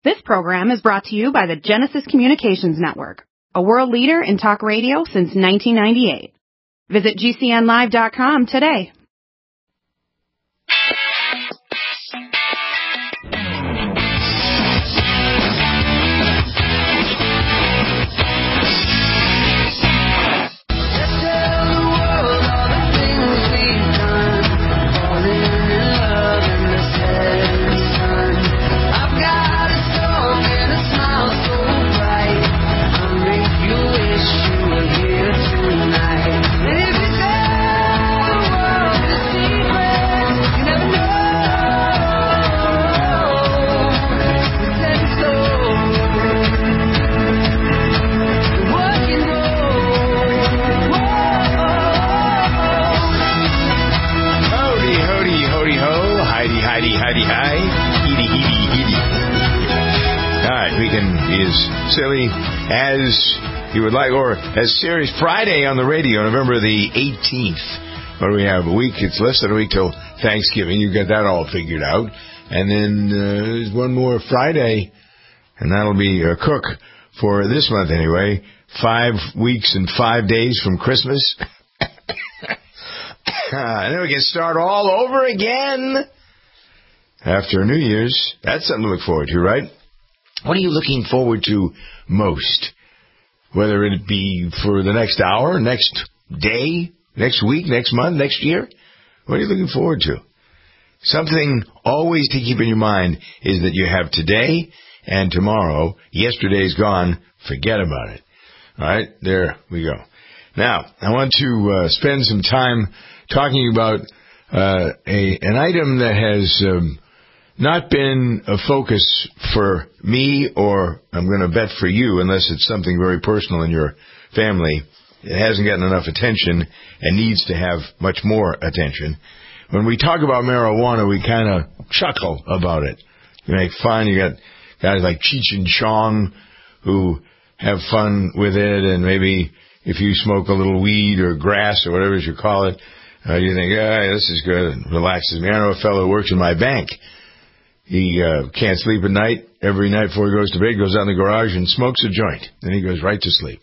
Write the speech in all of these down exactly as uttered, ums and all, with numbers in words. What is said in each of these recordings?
This program is brought to you by the Genesis Communications Network, a world leader in talk radio since nineteen ninety-eight. Visit G C N live dot com today. Silly as you would like, or as serious. Friday on the radio, November the eighteenth. What do we have? A week? It's less than a week till Thanksgiving. You got that all figured out. And then uh, there's one more Friday, and that'll be a cook for this month anyway. Five weeks and five days from Christmas. And then we can start all over again after New Year's. That's something to look forward to, right? What are you looking forward to most? Whether it be for the next hour, next day, next week, next month, next year? What are you looking forward to? Something always to keep in your mind is that you have today and tomorrow. Yesterday's gone. Forget about it. All right, there we go. Now, I want to uh, spend some time talking about uh, a an item that has Um, not been a focus for me, or I'm going to bet for you, unless it's something very personal in your family. It hasn't gotten enough attention and needs to have much more attention. When we talk about marijuana, we kind of chuckle about it. You make fun. You got guys like Cheech and Chong who have fun with it, and maybe if you smoke a little weed or grass or whatever you call it, uh, you think, ah, this is good, and relaxes me. I know a fellow who works in my bank. He uh, can't sleep at night. Every night before he goes to bed, goes out in the garage and smokes a joint. Then he goes right to sleep.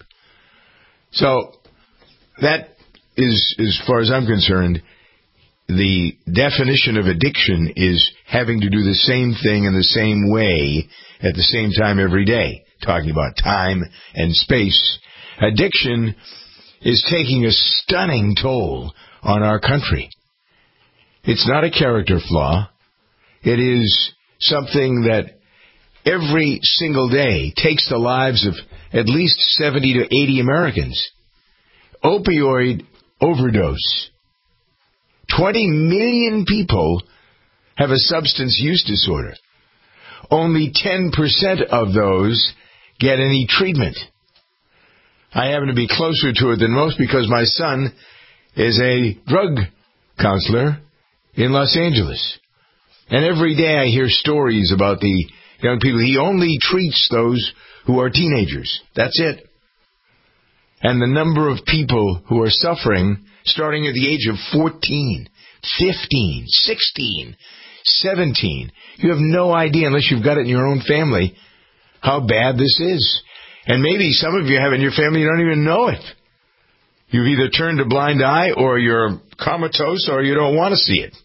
So that is, as far as I'm concerned, the definition of addiction is having to do the same thing in the same way at the same time every day. Talking about time and space. Addiction is taking a stunning toll on our country. It's not a character flaw. It is something that every single day takes the lives of at least seventy to eighty Americans. Opioid overdose. twenty million people have a substance use disorder. Only ten percent of those get any treatment. I happen to be closer to it than most because my son is a drug counselor in Los Angeles. And every day I hear stories about the young people. He only treats those who are teenagers. That's it. And the number of people who are suffering, starting at the age of fourteen, fifteen, sixteen, seventeen. You have no idea, unless you've got it in your own family, how bad this is. And maybe some of you have it in your family, you don't even know it. You've either turned a blind eye, or you're comatose, or you don't want to see it.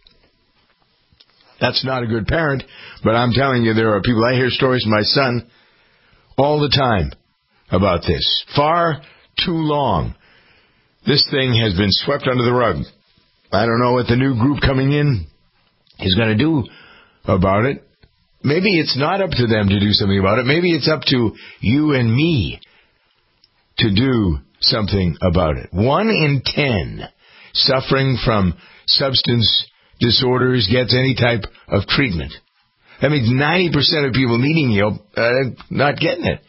That's not a good parent, but I'm telling you, there are people. I hear stories from my son all the time about this. Far too long. This thing has been swept under the rug. I don't know what the new group coming in is going to do about it. Maybe it's not up to them to do something about it. Maybe it's up to you and me to do something about it. One in ten suffering from substance disorders gets any type of treatment. That means ninety percent of people needing help are not getting it.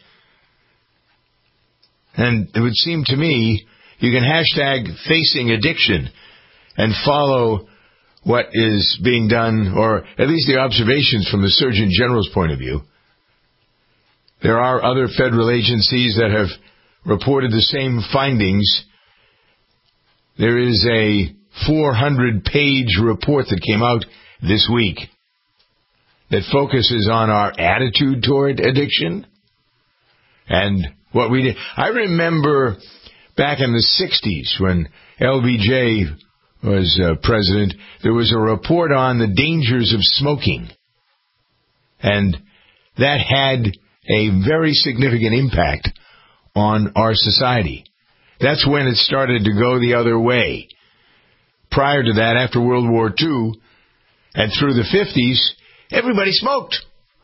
And it would seem to me you can hashtag facing addiction and follow what is being done, or at least the observations from the Surgeon General's point of view. There are other federal agencies that have reported the same findings. There is a four hundred page report that came out this week that focuses on our attitude toward addiction and what we did. I remember back in the sixties when L B J was uh, president, there was a report on the dangers of smoking. And that had a very significant impact on our society. That's when it started to go the other way. Prior to that, after World War Two and through the fifties, everybody smoked.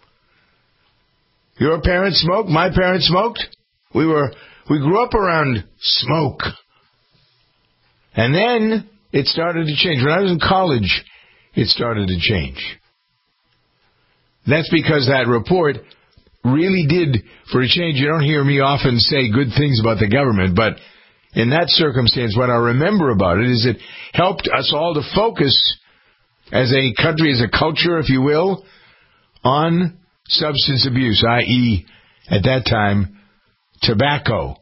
Your parents smoked, my parents smoked. We were we grew up around smoke. And then it started to change. When I was in college, it started to change. That's because that report really did, for a change, you don't hear me often say good things about the government, but in that circumstance, what I remember about it is it helped us all to focus as a country, as a culture, if you will, on substance abuse, that is, at that time, tobacco.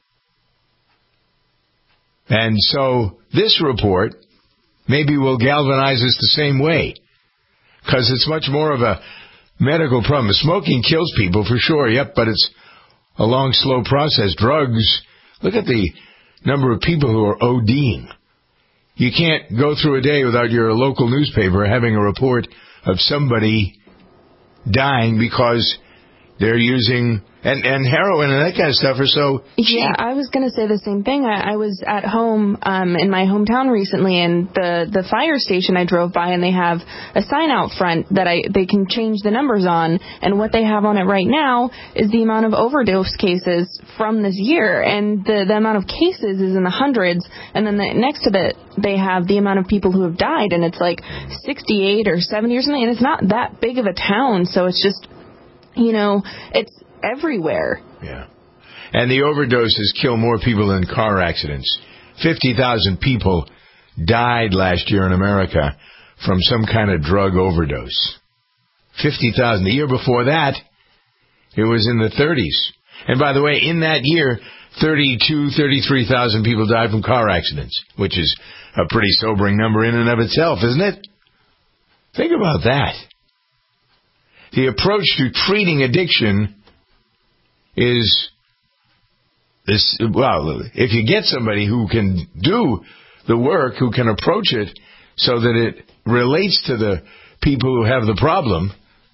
And so this report maybe will galvanize us the same way, because it's much more of a medical problem. Smoking kills people for sure, yep, but it's a long, slow process. Drugs, look at the number of people who are ODing. You can't go through a day without your local newspaper having a report of somebody dying because they're using, and, and heroin and that kind of stuff are so cheap. Yeah, I was going to say the same thing. I, I was at home um, in my hometown recently, and the, the fire station I drove by, and they have a sign out front that I they can change the numbers on, and what they have on it right now is the amount of overdose cases from this year, and the, the amount of cases is in the hundreds, and then the, next to it, they have the amount of people who have died, and it's like sixty-eight or seventy or something, and it's not that big of a town, so it's just, you know, it's everywhere. Yeah. And the overdoses kill more people than car accidents. fifty thousand people died last year in America from some kind of drug overdose. fifty thousand. The year before that, it was in the thirties. And by the way, in that year, thirty-two, thirty-three thousand people died from car accidents, which is a pretty sobering number in and of itself, isn't it? Think about that. The approach to treating addiction is this, well, if you get somebody who can do the work, who can approach it so that it relates to the people who have the problem,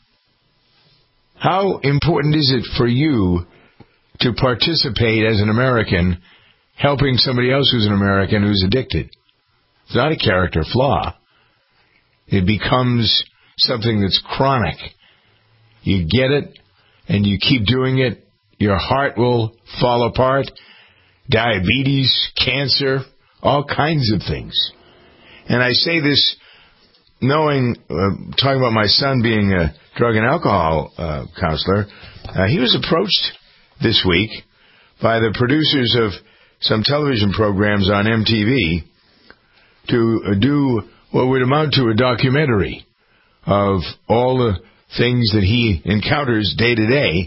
how important is it for you to participate as an American helping somebody else who's an American who's addicted? It's not a character flaw. It becomes something that's chronic. You get it, and you keep doing it, your heart will fall apart, diabetes, cancer, all kinds of things. And I say this knowing, uh, talking about my son being a drug and alcohol uh, counselor, uh, he was approached this week by the producers of some television programs on M T V to uh, do what would amount to a documentary of all the things that he encounters day to day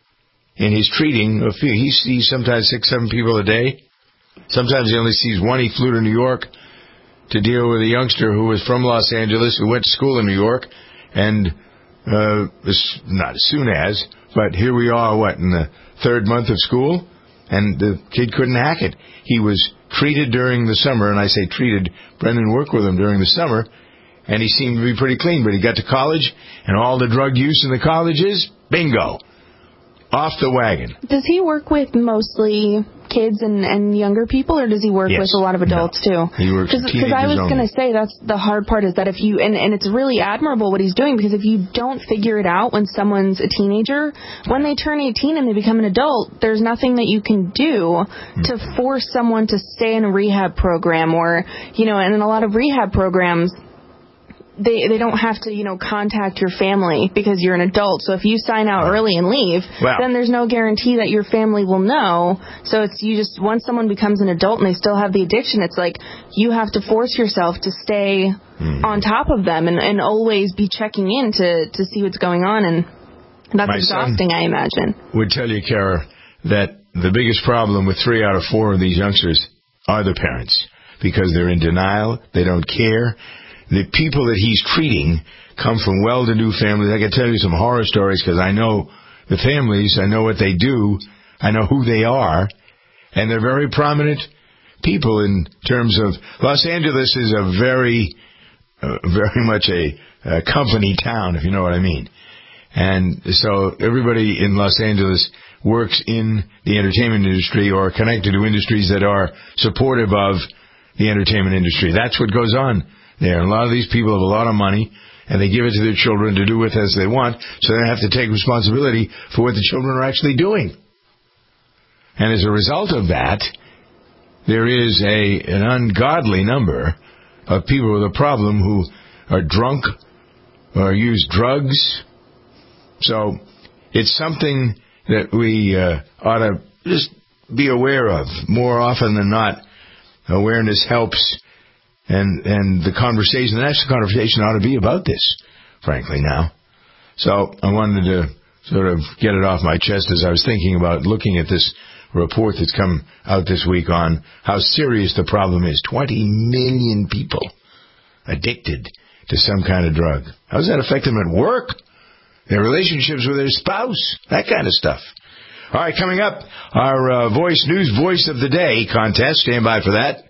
in his treating of fear. He sees sometimes six, seven people a day. Sometimes he only sees one. He flew to New York to deal with a youngster who was from Los Angeles, who went to school in New York, and uh, not as soon as, but here we are, what, in the third month of school, and the kid couldn't hack it. He was treated during the summer, and I say treated, Brendan worked with him during the summer, and he seemed to be pretty clean, but he got to college, and all the drug use in the colleges, bingo, off the wagon. Does he work with mostly kids and, and younger people, or does he work yes. with a lot of adults no. too? He works with teenagers Because I was going to say that's the hard part, is that if you, and, and it's really admirable what he's doing, because if you don't figure it out when someone's a teenager, when they turn eighteen and they become an adult, there's nothing that you can do hmm. to force someone to stay in a rehab program, or, you know, and in a lot of rehab programs, They they don't have to, you know, contact your family because you're an adult. So if you sign out early and leave, wow. then there's no guarantee that your family will know. So it's you just, once someone becomes an adult and they still have the addiction, it's like you have to force yourself to stay mm. on top of them and, and always be checking in to, to see what's going on. And that's My exhausting, I imagine. Would tell you, Kara, that the biggest problem with three out of four of these youngsters are the parents, because they're in denial. They don't care. The people that he's treating come from well-to-do families. I can tell you some horror stories because I know the families. I know what they do. I know who they are. And they're very prominent people in terms of... Los Angeles is a very, uh, very much a, a company town, if you know what I mean. And so everybody in Los Angeles works in the entertainment industry or connected to industries that are supportive of the entertainment industry. That's what goes on there. And a lot of these people have a lot of money, and they give it to their children to do with as they want, so they have to take responsibility for what the children are actually doing. And as a result of that, there is a an ungodly number of people with a problem who are drunk or use drugs. So it's something that we uh, ought to just be aware of. More often than not, awareness helps, and and the conversation, the national conversation ought to be about this, frankly, now. So I wanted to sort of get it off my chest as I was thinking about looking at this report that's come out this week on how serious the problem is. twenty million people addicted to some kind of drug. How does that affect them at work? Their relationships with their spouse, that kind of stuff. All right, coming up, our uh, Voice News Voice of the Day contest. Stand by for that.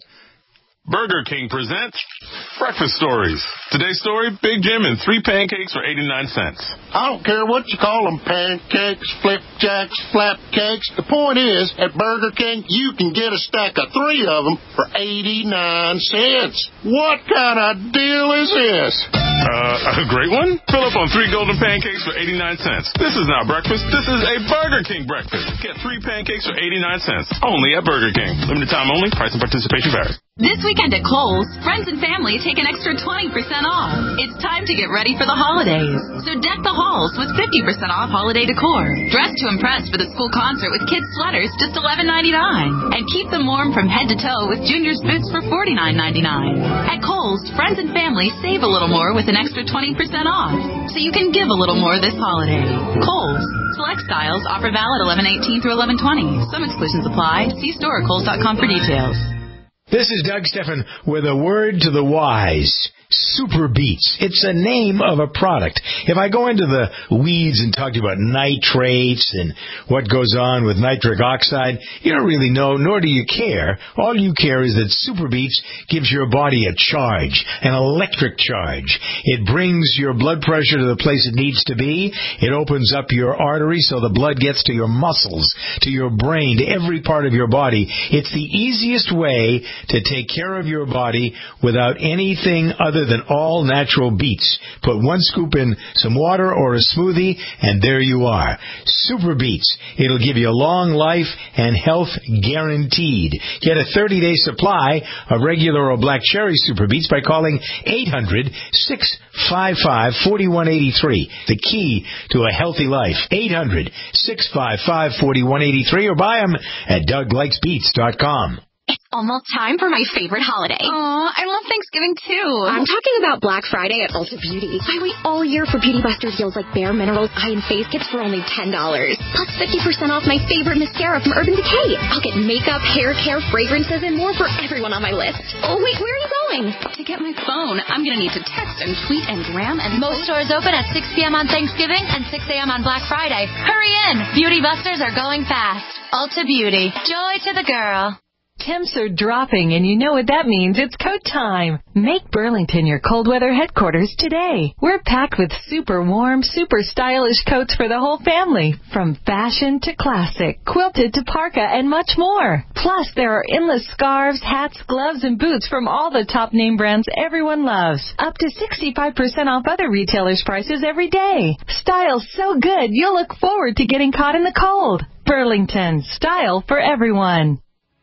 Burger King presents Breakfast Stories. Today's story, Big Jim and three pancakes for eighty-nine cents. I don't care what you call them, pancakes, flipjacks, flapcakes. The point is, at Burger King, you can get a stack of three of them for eighty-nine cents. What kind of deal is this? Uh, a great one? Fill up on three golden pancakes for eighty-nine cents. This is not breakfast. This is a Burger King breakfast. Get three pancakes for eighty-nine cents. Only at Burger King. Limited time only. Price and participation vary. This weekend at Kohl's, friends and family take an extra twenty percent off. It's time to get ready for the holidays. So deck the halls with fifty percent off holiday decor. Dress to impress for the school concert with kids' sweaters just eleven ninety-nine. And keep them warm from head to toe with Junior's boots for forty-nine ninety-nine. At Kohl's, friends and family save a little more with an extra twenty percent off. So you can give a little more this holiday. Kohl's. Select styles offer valid eleven eighteen through eleven twenty. Some exclusions apply. See store at kohls dot com for details. This is Doug Steffen with a word to the wise. Super Beets. It's a name of a product. If I go into the weeds and talk to you about nitrates and what goes on with nitric oxide, you don't really know, nor do you care. All you care is that Super Beets gives your body a charge, an electric charge. It brings your blood pressure to the place it needs to be. It opens up your arteries so the blood gets to your muscles, to your brain, to every part of your body. It's the easiest way to take care of your body without anything other than all natural beets. Put one scoop in some water or a smoothie, and there you are. Super Beets. It'll give you a long life and health guaranteed. Get a thirty-day supply of regular or black cherry Super Beets by calling eight hundred, six five five, four one eight three. The key to a healthy life. eight hundred, six five five, four one eight three or buy them at doug likes beets dot com. It's almost time for my favorite holiday. Aw, I love Thanksgiving too. I'm talking about Black Friday at Ulta Beauty. I wait all year for Beauty Buster deals like Bare Minerals Eye and Face Kits for only ten dollars. Plus fifty percent off my favorite mascara from Urban Decay. I'll get makeup, hair care, fragrances, and more for everyone on my list. Oh, wait, where are you going? To get my phone, I'm going to need to text and tweet and gram and... Most stores open at six p.m. on Thanksgiving and six a.m. on Black Friday. Hurry in! Beauty Busters are going fast. Ulta Beauty. Joy to the girl. Temps are dropping, and you know what that means. It's coat time. Make Burlington your cold weather headquarters today. We're packed with super warm, super stylish coats for the whole family. From fashion to classic, quilted to parka, and much more. Plus, there are endless scarves, hats, gloves, and boots from all the top name brands everyone loves. Up to sixty-five percent off other retailers' prices every day. Style so good, you'll look forward to getting caught in the cold. Burlington, style for everyone.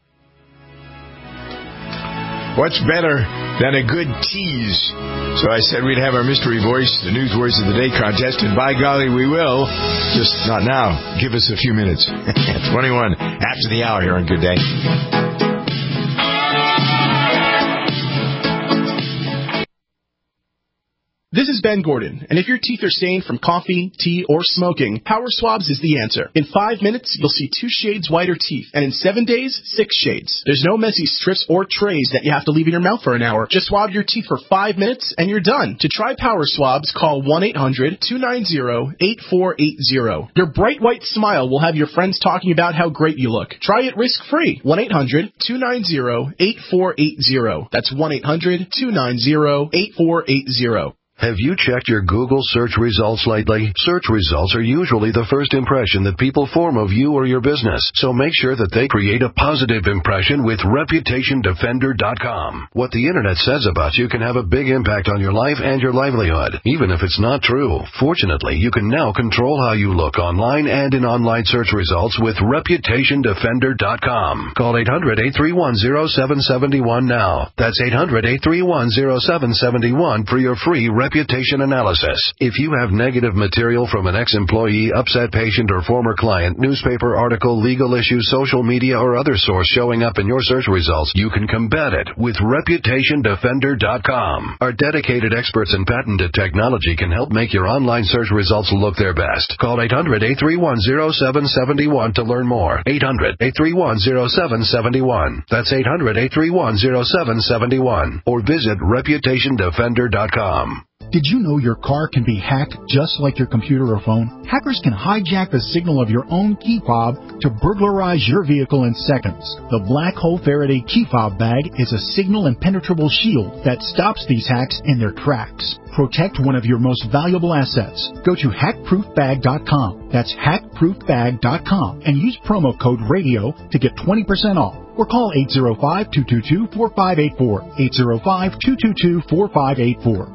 What's better than a good tease? So I said we'd have our mystery voice, the News Voice of the Day contest, and by golly, we will. Just not now. Give us a few minutes. twenty-one after the hour here on Good Day. This is Ben Gordon, and if your teeth are stained from coffee, tea, or smoking, Power Swabs is the answer. In five minutes, you'll see two shades whiter teeth, and in seven days, six shades. There's no messy strips or trays that you have to leave in your mouth for an hour. Just swab your teeth for five minutes, and you're done. To try Power Swabs, call one eight hundred two nine zero eight four eight zero. Your bright white smile will have your friends talking about how great you look. Try it risk-free. one eight hundred two nine zero eight four eight zero. That's one eight hundred two nine zero eight four eight zero. Have you checked your Google search results lately? Search results are usually the first impression that people form of you or your business, so make sure that they create a positive impression with Reputation Defender dot com. What the Internet says about you can have a big impact on your life and your livelihood, even if it's not true. Fortunately, you can now control how you look online and in online search results with Reputation Defender dot com. Call eight hundred eight three one zero seven seven one now. That's eight hundred eight three one zero seven seven one for your free reputation analysis. If you have negative material from an ex-employee, upset patient, or former client, newspaper article, legal issue, social media, or other source showing up in your search results, you can combat it with Reputation Defender dot com. Our dedicated experts in patented technology can help make your online search results look their best. Call eight hundred eight three one zero seven seven one to learn more. eight hundred eight three one zero seven seven one. That's eight hundred eight three one zero seven seven one. Or visit Reputation Defender dot com. Did you know your car can be hacked just like your computer or phone? Hackers can hijack the signal of your own key fob to burglarize your vehicle in seconds. The Black Hole Faraday key fob bag is a signal impenetrable shield that stops these hacks in their tracks. Protect one of your most valuable assets. Go to hack proof bag dot com. That's hack proof bag dot com and use promo code RADIO to get twenty percent off. Or call eight zero five, two two two, four five eight four. eight zero five, two two two, four five eight four.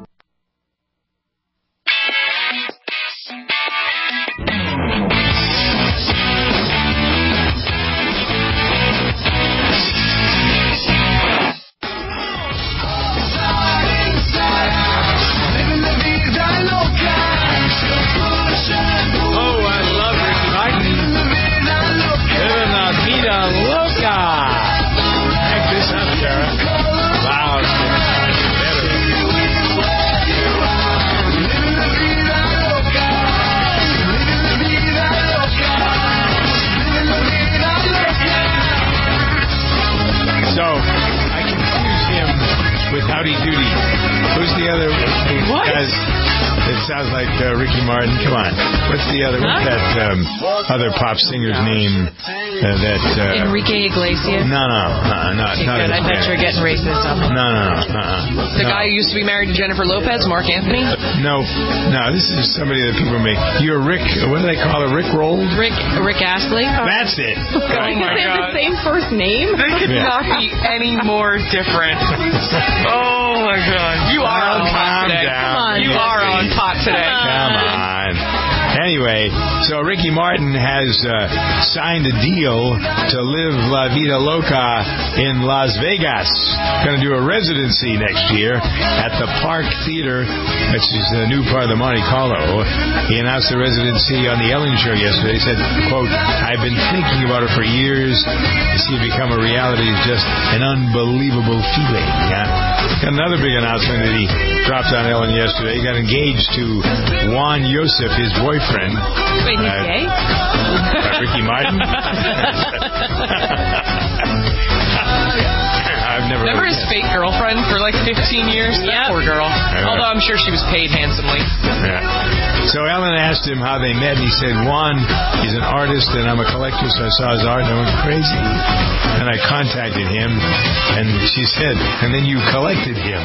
Howdy Doody. Who's the other? What? Guys, it sounds like uh, Ricky Martin. Come on. What's the other? What's that um, other pop singer's name? Uh, that uh, Enrique Iglesias. No, no, uh, not okay, not. Good. I bet you're getting racist on me. No, no, no. Uh-uh. The no. guy who used to be married to Jennifer Lopez, Mark Anthony. Uh, no, no. This is somebody that people make. You're Rick. What do they call it? Rick Rolled. Rick Rick Astley. That's it. Oh my God. They have the same first name. They could yeah. not be any more different. Oh my God. You are oh, on pot today. Down. Come on. You yes, are on pot today. Come on. Anyway, so Ricky Martin has uh, signed a deal to live La Vida Loca in Las Vegas. Going to do a residency next year at the Park Theater, which is the new part of the Monte Carlo. He announced the residency on the Ellen Show yesterday. He said, quote, I've been thinking about it for years. To see it become a reality is just an unbelievable feeling. Yeah? Got another big announcement that he dropped on Ellen yesterday. He got engaged to Juan Yosef, his boyfriend. Wait, he's uh, gay? Uh, Ricky Martin? I've never Remember his fake girlfriend for like fifteen years? Yeah. Poor girl. Although I'm sure she was paid handsomely. Yeah. So Ellen asked him how they met, and he said, Juan is an artist, and I'm a collector, so I saw his art, and I went crazy. And I contacted him, and she said, and then you collected him.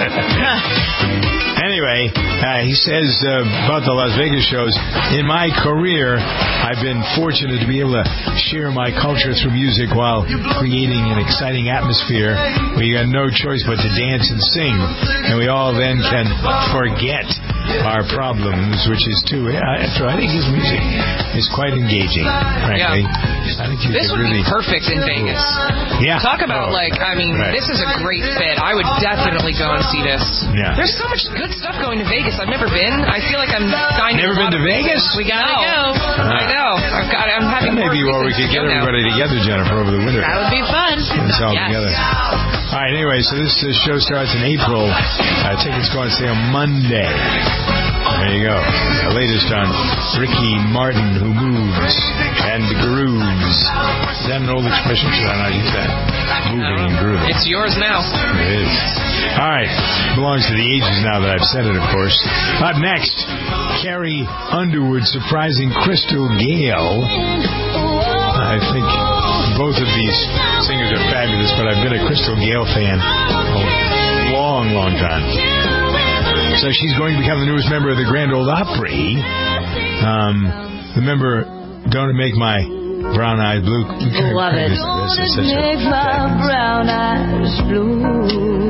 Anyway, uh, he says uh, about the Las Vegas shows, in my career, I've been fortunate to be able to share my culture through music while creating an exciting atmosphere where you got no choice but to dance and sing, and we all then can forget our problems, which is too. I, I think his music is quite engaging, frankly. Yeah. I think you this would really be perfect in Vegas. Yeah. Talk about, oh, like, I mean, right. This is a great fit. I would definitely go and see this. Yeah. There's so much good stuff going to Vegas. I've never been. I feel like I'm finding Never been to Vegas? We gotta no. go. Uh-huh. I know. I've got. I'm having that may more maybe where we could get everybody together, Jennifer, over the winter. That would be fun. It's all yes. together. All right, anyway, so this uh, show starts in April. Uh, tickets go on sale Monday. There you go. The latest on Ricky Martin, who moves and grooves. Is that an old expression? Should I not use that? Moving and grooving. It's yours now. It is. All right. Belongs to the ages now that I've said it, of course. Up next, Carrie Underwood surprising Crystal Gayle. I think both of these singers are fabulous, but I've been a Crystal Gayle fan a long, long time. So she's going to become the newest member of the Grand Ole Opry. Um, remember, Don't Make My Brown Eyes Blue. Love it. This, this is such a Make my brown eyes blue.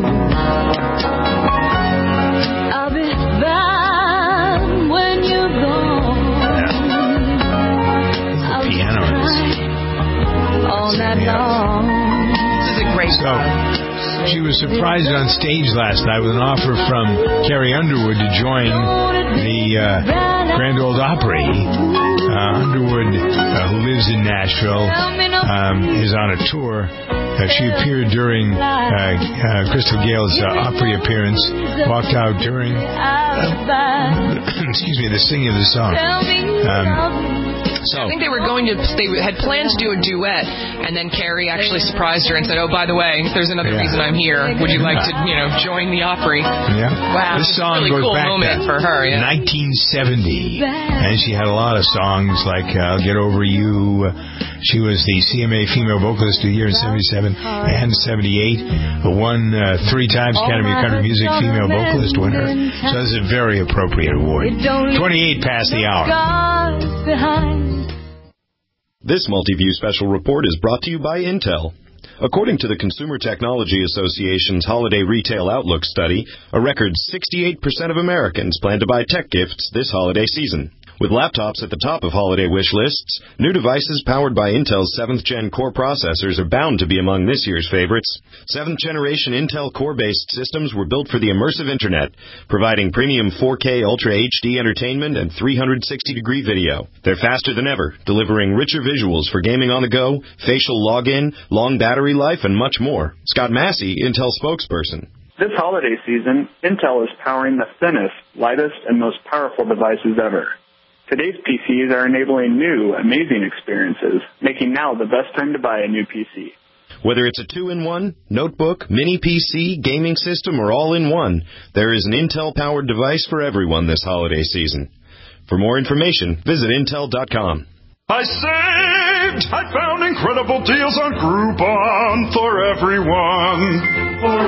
I'll be fine when you're gone. Yeah. The piano is all night long. This is a great song. So, she was surprised on stage last night with an offer from Carrie Underwood to join the uh, Grand Ole Opry. Uh, Underwood, uh, who lives in Nashville, um, is on a tour. Uh, she appeared during uh, uh, Crystal Gayle's uh, Opry appearance, walked out during, uh, excuse me, the singing of the song. Um, So, I think they were going to, they had planned to do a duet, and then Carrie actually surprised her and said, oh, by the way, there's another yeah. reason I'm here. Would you like to, you know, join the Opry? Yeah. Wow. This song really goes cool back moment to for her, yeah. nineteen seventy, and she had a lot of songs like uh, I'll Get Over You. She was the C M A Female Vocalist of the Year in seventy-seven and seventy-eight, won uh, three times Academy of Country Music Female Vocalist winner. So this is a very appropriate award. twenty-eight past the hour. This Multiview special report is brought to you by Intel. According to the Consumer Technology Association's Holiday Retail Outlook study, a record sixty-eight percent of Americans plan to buy tech gifts this holiday season. With laptops at the top of holiday wish lists, new devices powered by Intel's seventh gen Core processors are bound to be among this year's favorites. seventh generation Intel Core-based systems were built for the immersive Internet, providing premium four K Ultra H D entertainment and three hundred sixty degree video. They're faster than ever, delivering richer visuals for gaming on the go, facial login, long battery life, and much more. Scott Massey, Intel spokesperson. This holiday season, Intel is powering the thinnest, lightest, and most powerful devices ever. Today's P Cs are enabling new, amazing experiences, making now the best time to buy a new P C. Whether it's a two in one, notebook, mini P C, gaming system, or all-in-one, there is an Intel-powered device for everyone this holiday season. For more information, visit Intel dot com. I saved! I found incredible deals on Groupon for everyone. For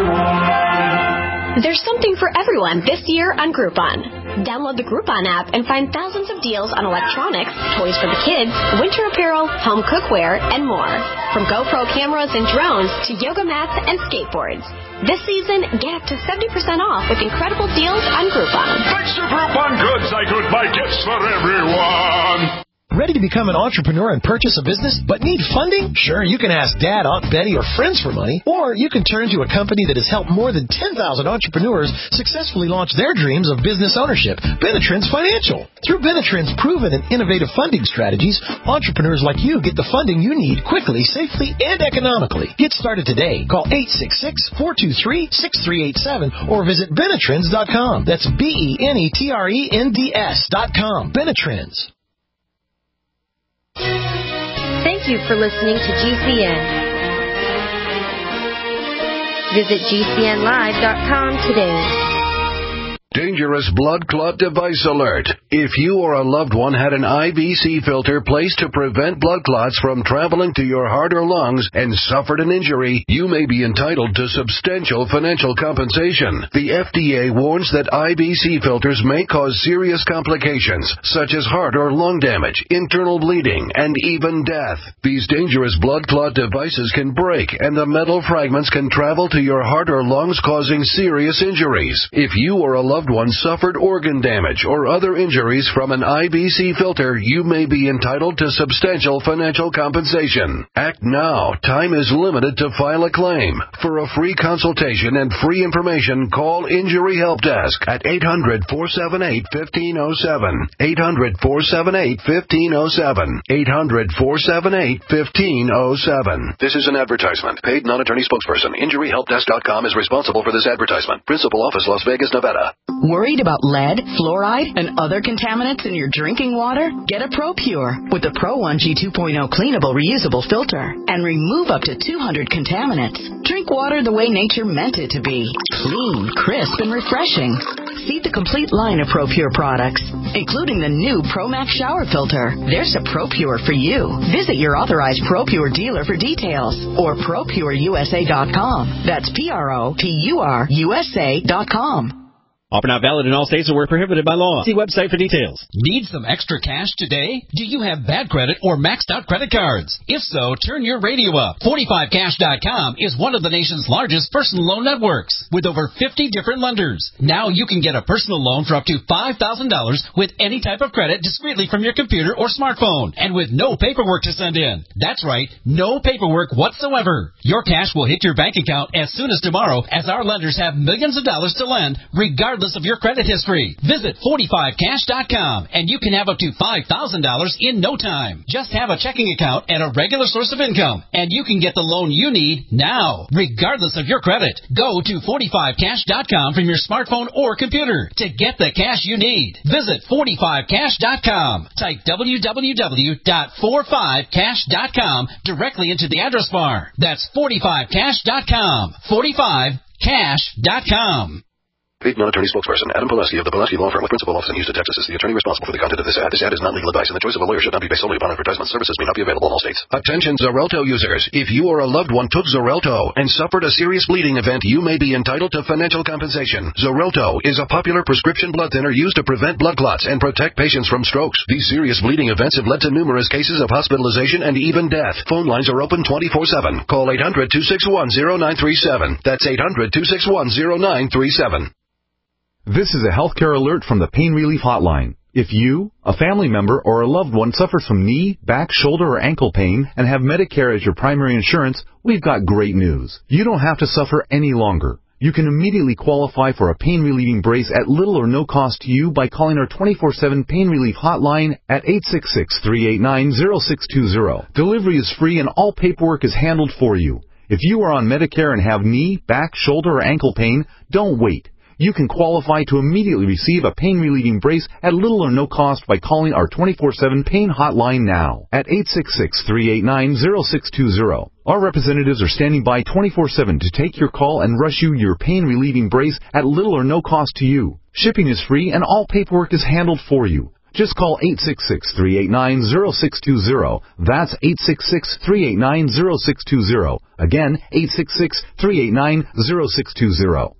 everyone. There's something for everyone this year on Groupon. Download the Groupon app and find thousands of deals on electronics, toys for the kids, winter apparel, home cookware, and more. From GoPro cameras and drones to yoga mats and skateboards. This season, get up to seventy percent off with incredible deals on Groupon. Thanks to Groupon Goods, I could buy gifts for everyone. Ready to become an entrepreneur and purchase a business, but need funding? Sure, you can ask Dad, Aunt Betty, or friends for money, or you can turn to a company that has helped more than ten thousand entrepreneurs successfully launch their dreams of business ownership, Benetrends Financial. Through Benetrends' proven and innovative funding strategies, entrepreneurs like you get the funding you need quickly, safely, and economically. Get started today. Call eight six six, four two three, six three eight seven or visit Benetrends dot com. That's B E N E T R E N D S dot com. Benetrends. Thank you for listening to G C N. Visit G C N live dot com today. Dangerous blood clot device alert. If you or a loved one had an I V C filter placed to prevent blood clots from traveling to your heart or lungs and suffered an injury, you may be entitled to substantial financial compensation. The F D A warns that I V C filters may cause serious complications, such as heart or lung damage, internal bleeding, and even death. These dangerous blood clot devices can break, and the metal fragments can travel to your heart or lungs, causing serious injuries. If you or a loved one suffered organ damage or other injuries injuries from an I B C filter, you may be entitled to substantial financial compensation. Act now. Time is limited to file a claim. For a free consultation and free information, call Injury Help Desk at eight hundred, four seven eight, one five zero seven. eight hundred, four seven eight, one five zero seven. eight hundred, four seven eight, one five zero seven. This is an advertisement. Paid non-attorney spokesperson. Injury Help Desk dot com is responsible for this advertisement. Principal office, Las Vegas, Nevada. Worried about lead, fluoride, and other contaminants in your drinking water? Get a ProPure with the Pro one G two point oh cleanable reusable filter and remove up to two hundred contaminants. Drink water the way nature meant it to be. Clean, crisp, and refreshing. See the complete line of ProPure products, including the new ProMax shower filter. There's a ProPure for you. Visit your authorized ProPure dealer for details or Pro Pure U S A dot com. That's P R O P U R U S A dot com. Offer not valid in all states or where prohibited by law. See website for details. Need some extra cash today? Do you have bad credit or maxed out credit cards? If so, turn your radio up. forty-five cash dot com is one of the nation's largest personal loan networks with over fifty different lenders. Now you can get a personal loan for up to five thousand dollars with any type of credit discreetly from your computer or smartphone and with no paperwork to send in. That's right, no paperwork whatsoever. Your cash will hit your bank account as soon as tomorrow as our lenders have millions of dollars to lend regardless of your credit history. Visit forty-five cash dot com and you can have up to five thousand dollars in no time. Just have a checking account and a regular source of income and you can get the loan you need now, regardless of your credit. Go to forty-five cash dot com from your smartphone or computer to get the cash you need. Visit forty-five cash dot com. Type w w w dot forty-five cash dot com directly into the address bar. That's forty-five cash dot com. forty-five cash dot com. Paid non-attorney spokesperson Adam Pileski of the Pileski Law Firm with principal office in Houston, Texas is the attorney responsible for the content of this ad. This ad is not legal advice, and the choice of a lawyer should not be based solely upon advertisement. Services may not be available in all states. Attention Xarelto users. If you or a loved one took Xarelto and suffered a serious bleeding event, you may be entitled to financial compensation. Xarelto is a popular prescription blood thinner used to prevent blood clots and protect patients from strokes. These serious bleeding events have led to numerous cases of hospitalization and even death. Phone lines are open twenty-four seven. Call eight hundred, two six one, zero nine three seven. That's eight hundred, two six one, zero nine three seven. This is a healthcare alert from the Pain Relief Hotline. If you, a family member, or a loved one suffers from knee, back, shoulder, or ankle pain and have Medicare as your primary insurance, we've got great news. You don't have to suffer any longer. You can immediately qualify for a pain-relieving brace at little or no cost to you by calling our twenty-four seven Pain Relief Hotline at eight six six, three eight nine, zero six two zero. Delivery is free and all paperwork is handled for you. If you are on Medicare and have knee, back, shoulder, or ankle pain, don't wait. You can qualify to immediately receive a pain-relieving brace at little or no cost by calling our twenty-four seven Pain Hotline now at eight six six, three eight nine, zero six two zero. Our representatives are standing by twenty-four seven to take your call and rush you your pain-relieving brace at little or no cost to you. Shipping is free and all paperwork is handled for you. Just call eight six six, three eight nine, zero six two zero. That's eight six six, three eight nine, zero six two zero. Again, eight six six, three eight nine, zero six two zero.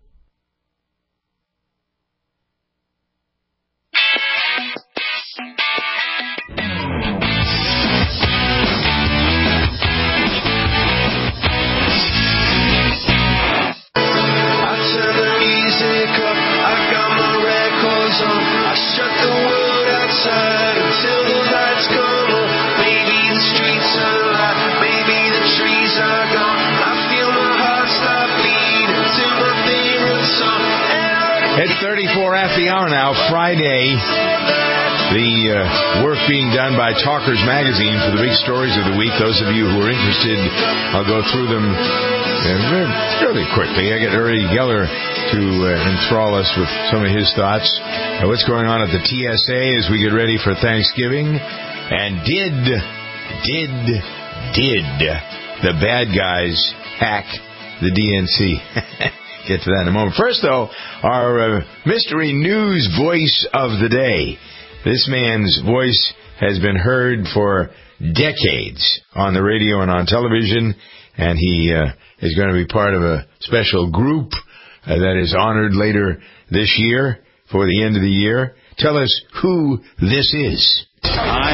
It's thirty-four after the hour now, Friday. The uh, work being done by Talkers Magazine for the big stories of the week. Those of you who are interested, I'll go through them uh, fairly quickly. I get Uri Geller to uh, enthrall us with some of his thoughts. Uh, what's going on at the T S A as we get ready for Thanksgiving? And did, did, did the bad guys hack the D N C? Get to that in a moment. First, though, our uh, mystery news voice of the day. This man's voice has been heard for decades on the radio and on television, and he uh, is going to be part of a special group uh, that is honored later this year for the end of the year. Tell us who this is. I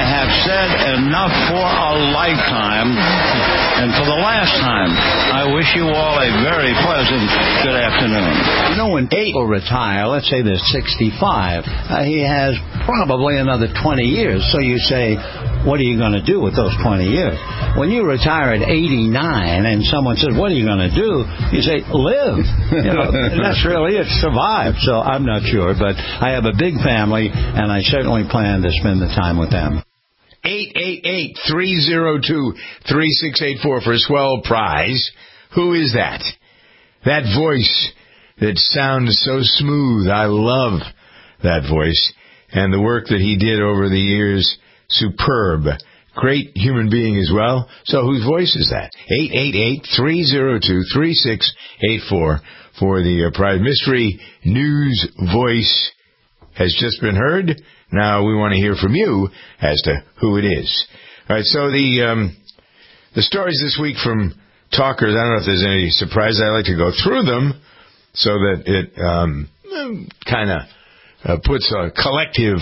have said enough for a lifetime. And for the last time, I wish you all a very pleasant good afternoon. You know, when people retire, let's say they're sixty-five, uh, he has probably another twenty years. So you say, what are you going to do with those twenty years? When you retire at eighty-nine and someone says, what are you going to do? You say, live. You know, and that's really it, survive. So I'm not sure, but I have a big family, and I certainly plan to spend the time with them. eight eight eight, three oh two, three six eight four for a swell prize. Who is that? That voice that sounds so smooth. I love that voice. And the work that he did over the years, superb. Great human being as well. So whose voice is that? eight eight eight, three oh two, three six eight four for the uh, prize. Mystery News Voice has just been heard. Now we want to hear from you as to who it is. All right, so the um, the stories this week from talkers, I don't know if there's any surprise. I like to go through them so that it um, kind of uh, puts a collective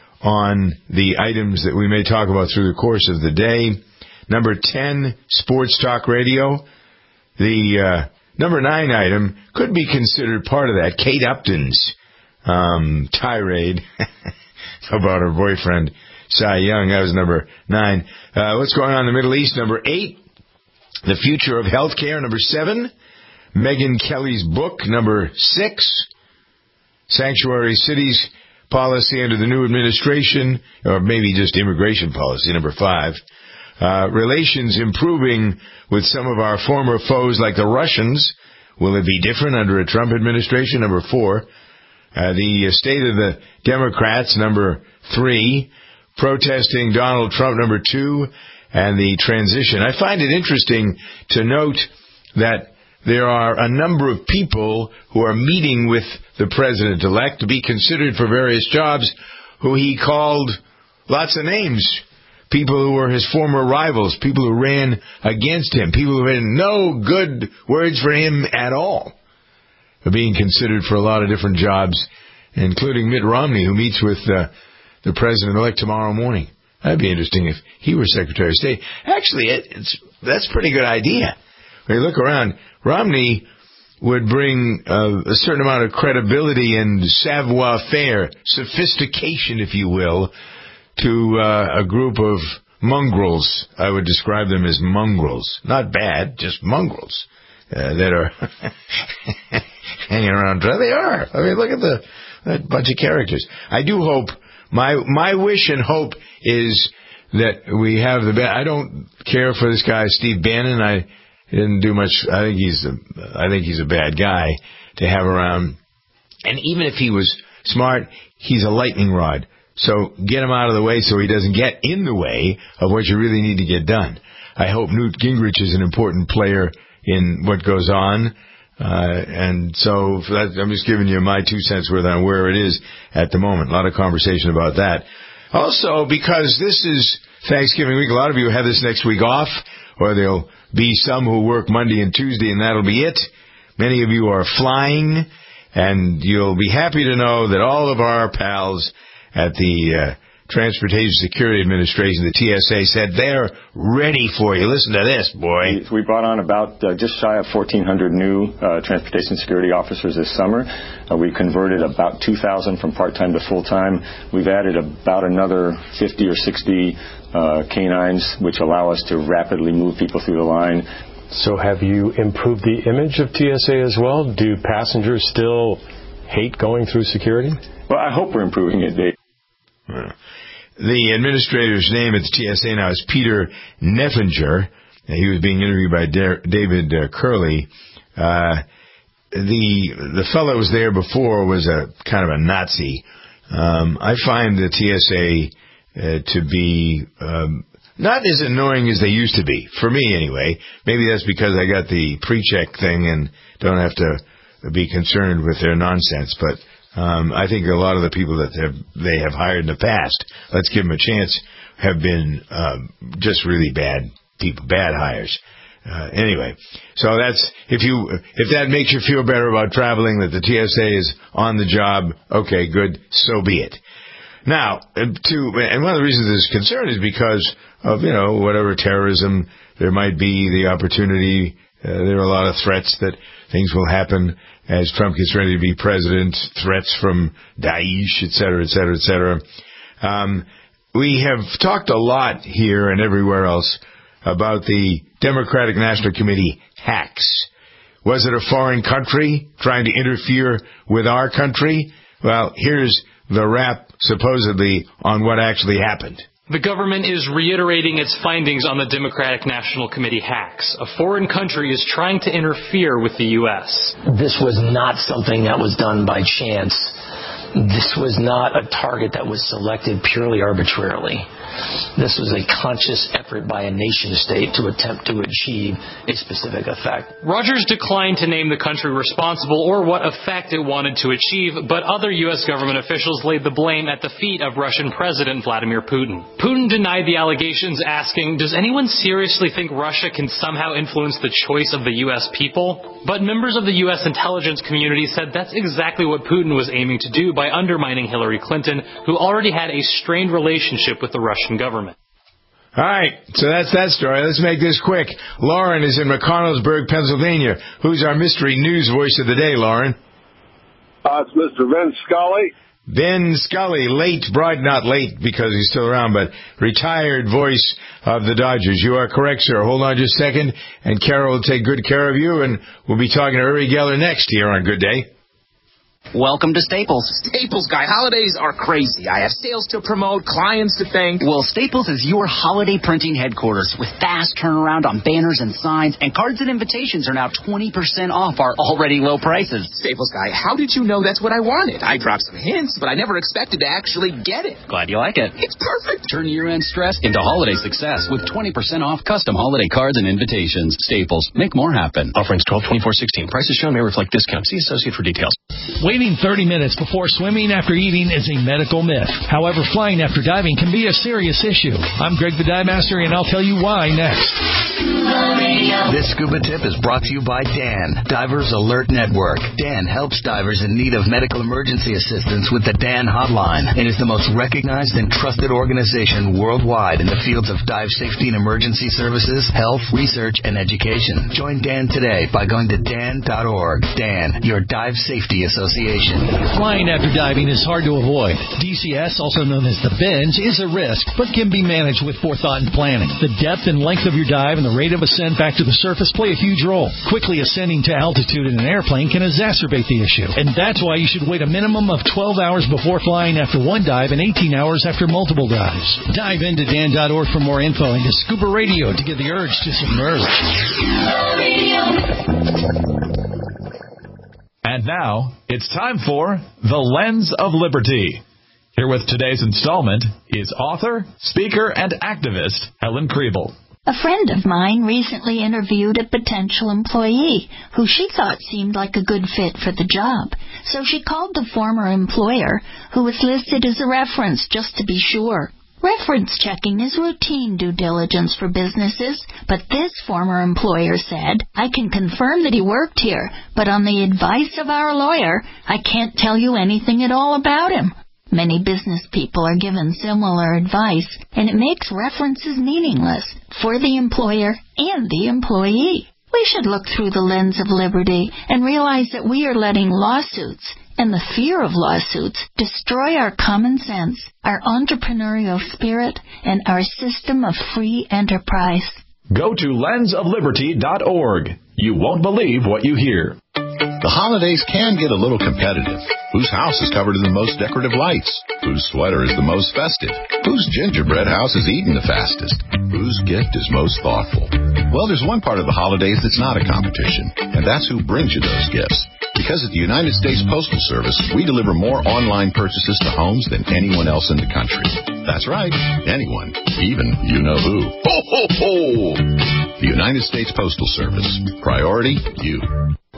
on the items that we may talk about through the course of the day. Number ten, Sports Talk Radio. The uh, number nine item could be considered part of that. Kate Upton's um, tirade about her boyfriend, Cy Young. That was number nine. Uh, what's going on in the Middle East? Number eight, the future of healthcare. Number seven, Megyn Kelly's book. Number six, sanctuary cities policy under the new administration, or maybe just immigration policy. Number five, uh, relations improving with some of our former foes like the Russians. Will it be different under a Trump administration? Number four, uh, the state of the Democrats. Number three, protesting Donald Trump. Number two, and the transition. I find it interesting to note that there are a number of people who are meeting with the president-elect to be considered for various jobs who he called lots of names. People who were his former rivals, people who ran against him, people who had no good words for him at all, are being considered for a lot of different jobs, including Mitt Romney, who meets with uh, the president-elect tomorrow morning. That'd be interesting if he were Secretary of State. Actually, it, it's that's a pretty good idea. When you look around, Romney would bring uh, a certain amount of credibility and savoir-faire, sophistication, if you will, to uh, a group of mongrels. I would describe them as mongrels. Not bad, just mongrels uh, that are hanging around. They are. I mean, look at the that bunch of characters. I do hope, my my wish and hope is that we have the best. I don't care for this guy, Steve Bannon. I didn't do much. I think he's a, I think he's a bad guy to have around. And even if he was smart, he's a lightning rod. So get him out of the way so he doesn't get in the way of what you really need to get done. I hope Newt Gingrich is an important player in what goes on. Uh, and so for that, I'm just giving you my two cents worth on where it is at the moment. A lot of conversation about that. Also, because this is Thanksgiving week, a lot of you have this next week off, or there'll be some who work Monday and Tuesday, and that'll be it. Many of you are flying, and you'll be happy to know that all of our pals at the uh, Transportation Security Administration, the T S A, said they're ready for you. Listen to this, boy. We brought on about uh, just shy of fourteen hundred new uh, transportation security officers this summer. Uh, we converted about two thousand from part-time to full-time. We've added about another fifty or sixty uh, canines, which allow us to rapidly move people through the line. So have you improved the image of T S A as well? Do passengers still hate going through security? Well, I hope we're improving it, Dave. The administrator's name at the T S A now is Peter Neffinger. He was being interviewed by David uh, Curley. Uh, the the fellow who was there before was a kind of a Nazi. Um, I find the T S A uh, to be um, not as annoying as they used to be, for me anyway. Maybe that's because I got the pre-check thing and don't have to be concerned with their nonsense, but Um, I think a lot of the people that have, they have hired in the past, let's give them a chance, have been uh, just really bad people, bad hires. Uh, anyway, so that's if you if that makes you feel better about traveling, that the T S A is on the job. Okay, good, so be it. Now, to and one of the reasons this is concerned is because of, you know, whatever terrorism there might be, the opportunity. Uh, there are a lot of threats that things will happen as Trump gets ready to be president, threats from Daesh, et cetera, et cetera, et cetera. Um, we have talked a lot here and everywhere else about the Democratic National Committee hacks. Was it a foreign country trying to interfere with our country? Well, here's the wrap, supposedly, on what actually happened. The government is reiterating its findings on the Democratic National Committee hacks. A foreign country is trying to interfere with the U S. This was not something that was done by chance. This was not a target that was selected purely arbitrarily. This was a conscious effort by a nation state to attempt to achieve a specific effect. Rogers declined to name the country responsible or what effect it wanted to achieve, but other U S government officials laid the blame at the feet of Russian President Vladimir Putin. Putin denied the allegations, asking, "Does anyone seriously think Russia can somehow influence the choice of the U S people?" But members of the U S intelligence community said that's exactly what Putin was aiming to do by undermining Hillary Clinton, who already had a strained relationship with the Russian government. All right, so that's that story. Let's make this quick. Lauren is in McConnellsburg, Pennsylvania. Who's our mystery news voice of the day, Lauren? Uh, it's Mister Vin Scully. Vin Scully, late, broad, not late because he's still around, but retired voice of the Dodgers. You are correct, sir. Hold on just a second, and Carol will take good care of you, and we'll be talking to Uri Geller next here on Good Day. Welcome to Staples. Staples, guy. Holidays are crazy. I have sales to promote, clients to thank. Well, Staples is your holiday printing headquarters with fast turnaround on banners and signs, and cards and invitations are now twenty percent off our already low prices. Staples, guy, how did you know that's what I wanted? I dropped some hints, but I never expected to actually get it. Glad you like it. It's perfect. Turn year-end stress into holiday success with twenty percent off custom holiday cards and invitations. Staples, make more happen. Offerings twelve twenty-four sixteen. Prices shown may reflect discount. See associate for details. Waiting thirty minutes before swimming after eating is a medical myth. However, flying after diving can be a serious issue. I'm Greg the Dive Master, and I'll tell you why next. This scuba tip is brought to you by Dan, Divers Alert Network. Dan helps divers in need of medical emergency assistance with the Dan Hotline. It is the most recognized and trusted organization worldwide in the fields of dive safety and emergency services, health, research, and education. Join Dan today by going to dan dot org. Dan, your dive safety association. Flying after diving is hard to avoid. D C S, also known as the binge, is a risk, but can be managed with forethought and planning. The depth and length of your dive and the rate of ascent back to the surface play a huge role. Quickly ascending to altitude in an airplane can exacerbate the issue, and that's why you should wait a minimum of twelve hours before flying after one dive and eighteen hours after multiple dives. Dive into dan dot org for more info and to Scuba Radio to get the urge to submerge. And now, it's time for The Lens of Liberty. Here with today's installment is author, speaker, and activist Helen Kriebel. A friend of mine recently interviewed a potential employee who she thought seemed like a good fit for the job. So she called the former employer, who was listed as a reference just to be sure. Reference checking is routine due diligence for businesses, but this former employer said, "I can confirm that he worked here, but on the advice of our lawyer, I can't tell you anything at all about him." Many business people are given similar advice, and it makes references meaningless for the employer and the employee. We should look through the lens of liberty and realize that we are letting lawsuits and the fear of lawsuits destroy our common sense, our entrepreneurial spirit, and our system of free enterprise. Go to lens of liberty dot org. You won't believe what you hear. The holidays can get a little competitive. Whose house is covered in the most decorative lights? Whose sweater is the most festive? Whose gingerbread house is eaten the fastest? Whose gift is most thoughtful? Well, there's one part of the holidays that's not a competition, and that's who brings you those gifts. Because at the United States Postal Service, we deliver more online purchases to homes than anyone else in the country. That's right, anyone, even you-know-who. Ho, ho, ho! The United States Postal Service. Priority, you.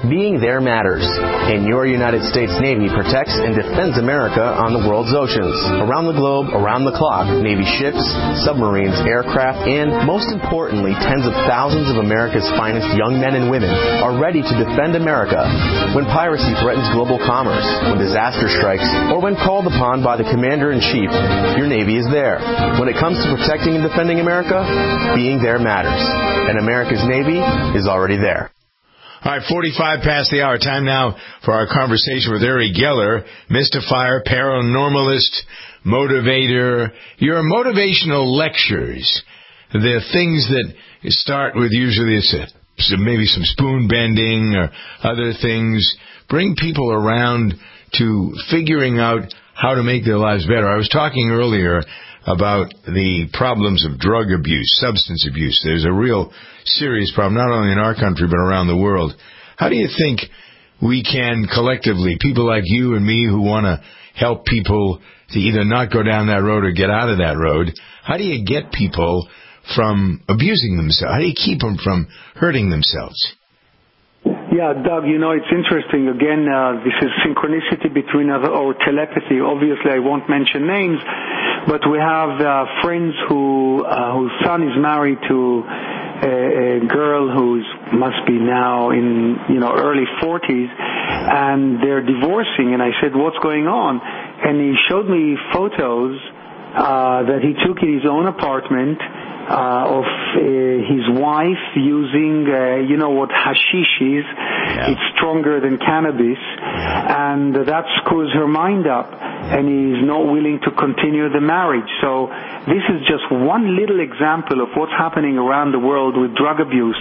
Being there matters, and your United States Navy protects and defends America on the world's oceans. Around the globe, around the clock, Navy ships, submarines, aircraft, and, most importantly, tens of thousands of America's finest young men and women are ready to defend America when piracy threatens global commerce, when disaster strikes, or when called upon by the Commander-in-Chief. Your Navy is there. When it comes to protecting and defending America, being there matters, and America's Navy is already there. All right, forty-five past the hour. Time now for our conversation with Uri Geller, mystifier, paranormalist, motivator. Your motivational lectures, the things that start with usually it's a, maybe some spoon bending or other things, bring people around to figuring out how to make their lives better. I was talking earlier about the problems of drug abuse, substance abuse. There's a real serious problem, not only in our country, but around the world. How do you think we can collectively, people like you and me who want to help people to either not go down that road or get out of that road, how do you get people from abusing themselves? How do you keep them from hurting themselves? Yeah, Doug, you know, it's interesting. Again, uh, this is synchronicity between us, or telepathy. Obviously, I won't mention names, but we have uh, friends who uh, whose son is married to a, a girl who's must be now in, you know, early forties, and they're divorcing. And I said, what's going on? And he showed me photos uh, that he took in his own apartment Uh, of uh, his wife using, uh, you know what hashish is. Yeah. It's stronger than cannabis, and that screws her mind up, and he's not willing to continue the marriage. So this is just one little example of what's happening around the world with drug abuse,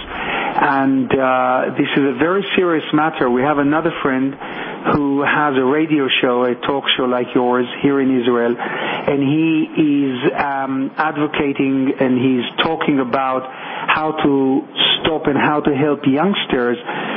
and uh, this is a very serious matter. We have another friend who has a radio show, a talk show like yours here in Israel, and he is um, advocating and he's talking about how to stop and how to help youngsters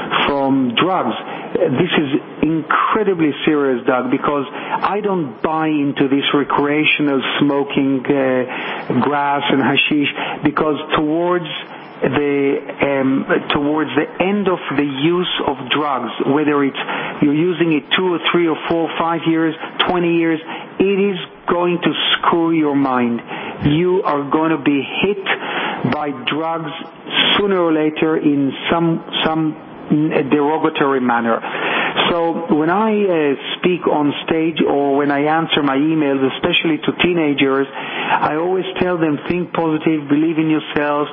from drugs. This is incredibly serious, Doug, because I don't buy into this recreational smoking uh, grass and hashish, because towards the um, towards the end of the use of drugs, whether it's you're using it two or three or four, five years, twenty years, it is going to screw your mind. You are going to be hit by drugs sooner or later in some some derogatory manner. So when I uh, speak on stage or when I answer my emails, especially to teenagers, I always tell them, think positive, believe in yourselves,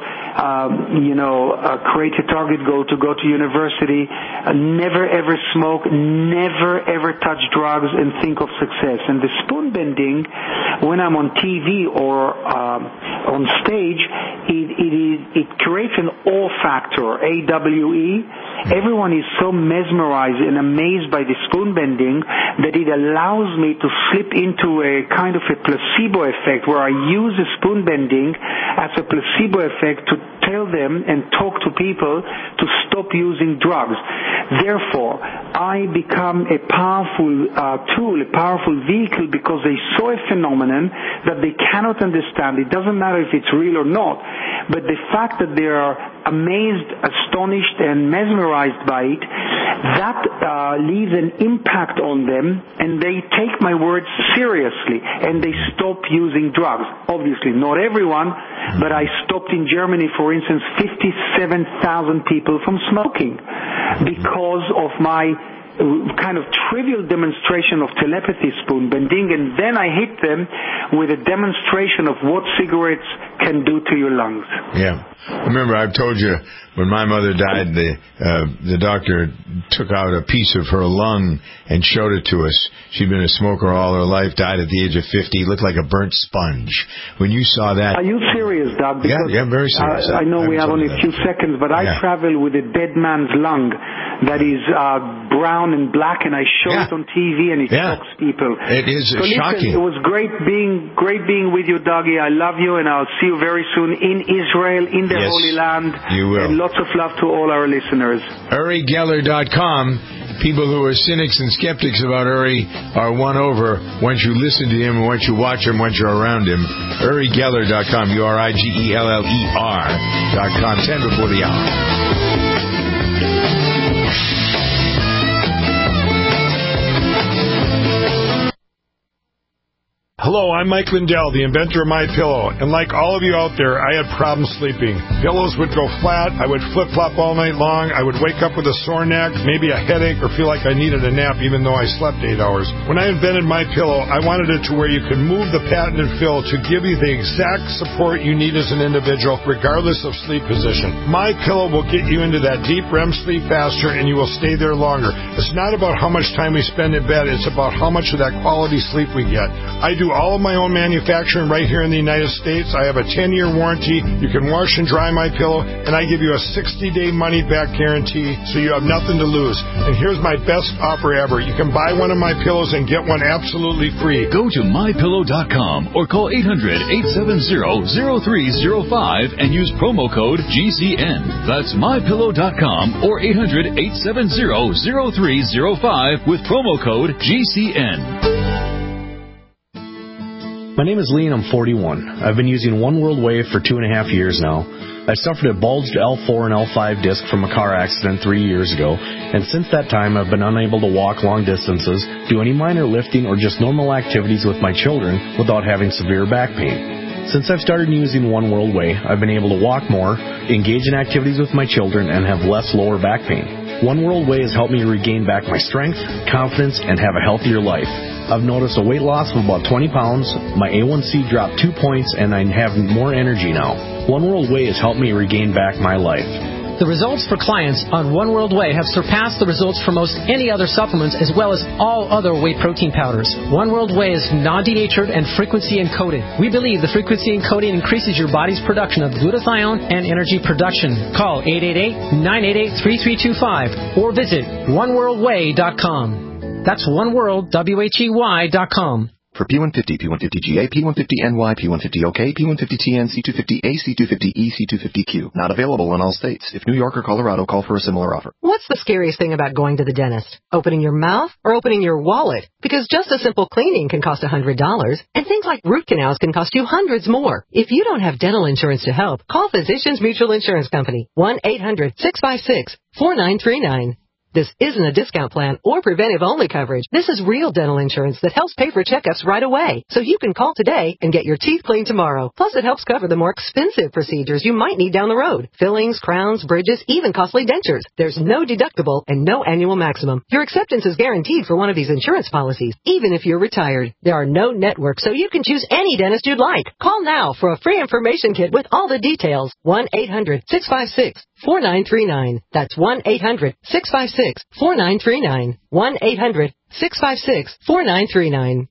um, you know, uh, create a target goal to go to university, uh, never ever smoke, never ever touch drugs, and think of success. And the spoon bending, when I'm on T V or um, on stage, it, it, is, it creates an awe factor, A W E. Everyone is so mesmerized and amazed by the spoon bending that it allows me to slip into a kind of a placebo effect where I use the spoon bending as a placebo effect to tell them and talk to people to stop using drugs. Therefore, I become a powerful uh, tool, a powerful vehicle, because they saw a phenomenon that they cannot understand. It doesn't matter if it's real or not, but the fact that they are amazed, astonished, and mesmerized by it, that uh, leaves an impact on them, and they take my words seriously, and they stop using drugs. Obviously, not everyone, but I stopped in Germany, for instance, fifty-seven thousand people from smoking because of my kind of trivial demonstration of telepathy, spoon bending, and then I hit them with a demonstration of what cigarettes can do to your lungs. Yeah. Remember, I've told you, when my mother died, the uh, the doctor took out a piece of her lung and showed it to us. She'd been a smoker all her life, died at the age of fifty, looked like a burnt sponge. When you saw that... Are you serious, Doug? Because, yeah, yeah, very serious. Uh, I know I we have only a few seconds, but I yeah. travel with a dead man's lung that is uh, brown and black, and I show yeah. it on T V, and it yeah. shocks people. It is so shocking. Listen, it was great being great being with you, Dougie. I love you, and I'll see you very soon in Israel, in the yes, Holy Land. You will. And lots of love to all our listeners. Uri Geller dot com. People who are cynics and skeptics about Uri are won over once you listen to him and once you watch him, once you're around him. Uri Geller dot com. U R I G E L L E R dot com. ten before the hour. Hello, I'm Mike Lindell, the inventor of My Pillow, and like all of you out there, I had problems sleeping. Pillows would go flat, I would flip-flop all night long, I would wake up with a sore neck, maybe a headache, or feel like I needed a nap even though I slept eight hours. When I invented My Pillow, I wanted it to where you could move the patented fill to give you the exact support you need as an individual, regardless of sleep position. My Pillow will get you into that deep R E M sleep faster, and you will stay there longer. It's not about how much time we spend in bed, it's about how much of that quality sleep we get. I do all of my own manufacturing right here in the United States. I have a ten-year warranty. You can wash and dry My Pillow, and I give you a sixty-day money-back guarantee, so you have nothing to lose. And here's my best offer ever. You can buy one of my pillows and get one absolutely free. Go to my pillow dot com or call eight hundred, eight seven zero, zero three zero five and use promo code G C N. That's my pillow dot com or eight hundred, eight seven zero, zero three zero five with promo code G C N. My name is Lee and I'm forty-one. I've been using One World Wave for two and a half years now. I suffered a bulged L four and L five disc from a car accident three years ago, and since that time I've been unable to walk long distances, do any minor lifting, or just normal activities with my children without having severe back pain. Since I've started using One World Way, I've been able to walk more, engage in activities with my children, and have less lower back pain. One World Way has helped me regain back my strength, confidence, and have a healthier life. I've noticed a weight loss of about twenty pounds, my A one C dropped two points, and I have more energy now. One World Way has helped me regain back my life. The results for clients on One World Way have surpassed the results for most any other supplements, as well as all other whey protein powders. One World Way is non-denatured and frequency encoded. We believe the frequency encoding increases your body's production of glutathione and energy production. Call eight eight eight, nine eight eight, three three two five or visit one world way dot com. That's oneworld, W H E Y dot com. For P one fifty, P one fifty G A, P one fifty N Y, P one fifty O K, P one fifty T N, C two fifty A, C two fifty E, C two fifty Q. Not available in all states. If New York or Colorado, call for a similar offer. What's the scariest thing about going to the dentist? Opening your mouth or opening your wallet? Because just a simple cleaning can cost one hundred dollars, and things like root canals can cost you hundreds more. If you don't have dental insurance to help, call Physicians Mutual Insurance Company. one eight hundred, six five six, four nine three nine. This isn't a discount plan or preventive-only coverage. This is real dental insurance that helps pay for checkups right away. So you can call today and get your teeth cleaned tomorrow. Plus, it helps cover the more expensive procedures you might need down the road. Fillings, crowns, bridges, even costly dentures. There's no deductible and no annual maximum. Your acceptance is guaranteed for one of these insurance policies, even if you're retired. There are no networks, so you can choose any dentist you'd like. Call now for a free information kit with all the details. one eight hundred, six five six, four nine three nine. That's one eight hundred, six five six, four nine three nine. one eight hundred, six five six, four nine three nine.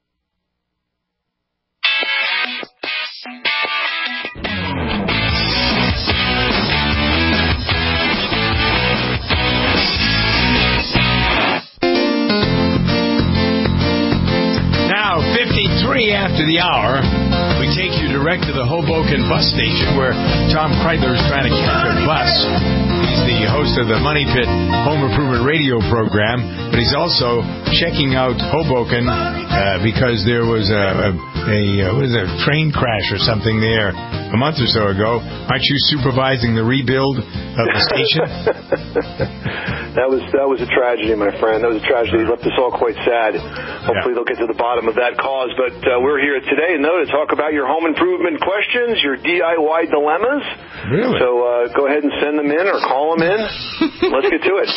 Now, fifty-three after the hour, we take you direct to the Hoboken bus station where Tom Kreidler is trying to catch a bus. He's the host of the Money Pit Home Improvement Radio program, but he's also checking out Hoboken uh, because there was a, a, a what is it, a train crash or something there a month or so ago. Aren't you supervising the rebuild of the station? That was that was a tragedy, my friend. That was a tragedy. It left us all quite sad. Hopefully yeah. they'll get to the bottom of that cause. But uh, we're here today, though, to talk about your home improvement questions, your D I Y dilemmas. Really? So uh, go ahead and send them in or call them in. Let's get to it.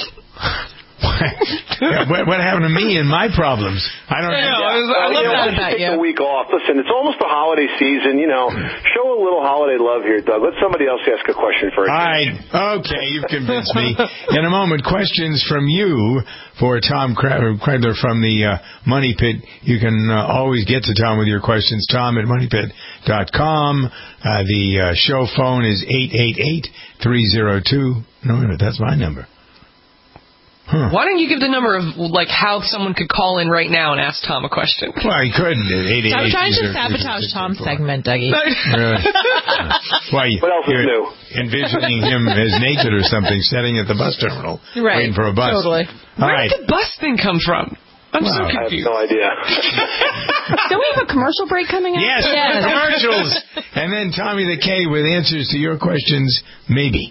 yeah, what, what happened to me and my problems? I don't yeah, know. I, was, I love you know, that about you. Take the week off. Listen, it's almost the holiday season. You know, show a little holiday love here, Doug. Let somebody else ask a question first. All right. Okay, you've convinced me. In a moment, questions from you for Tom Kreidler from the uh, Money Pit. You can uh, always get to Tom with your questions. Tom at money pit dot com. Uh, the uh, show phone is eight eight eight, three oh two. No, that's my number. Huh. Why don't you give the number of, like, how someone could call in right now and ask Tom a question? Well, he couldn't. eight eight eight, Stop trying to sabotage Tom's segment, Dougie. Really? Why, what else is new? Envisioning him as naked or something, sitting at the bus terminal, right. waiting for a bus. Totally. All Where right. did the bus thing come from? I'm wow. so confused. I have no idea. Don't we have a commercial break coming up? Yes, yes. commercials. And then Tommy the K with answers to your questions, maybe.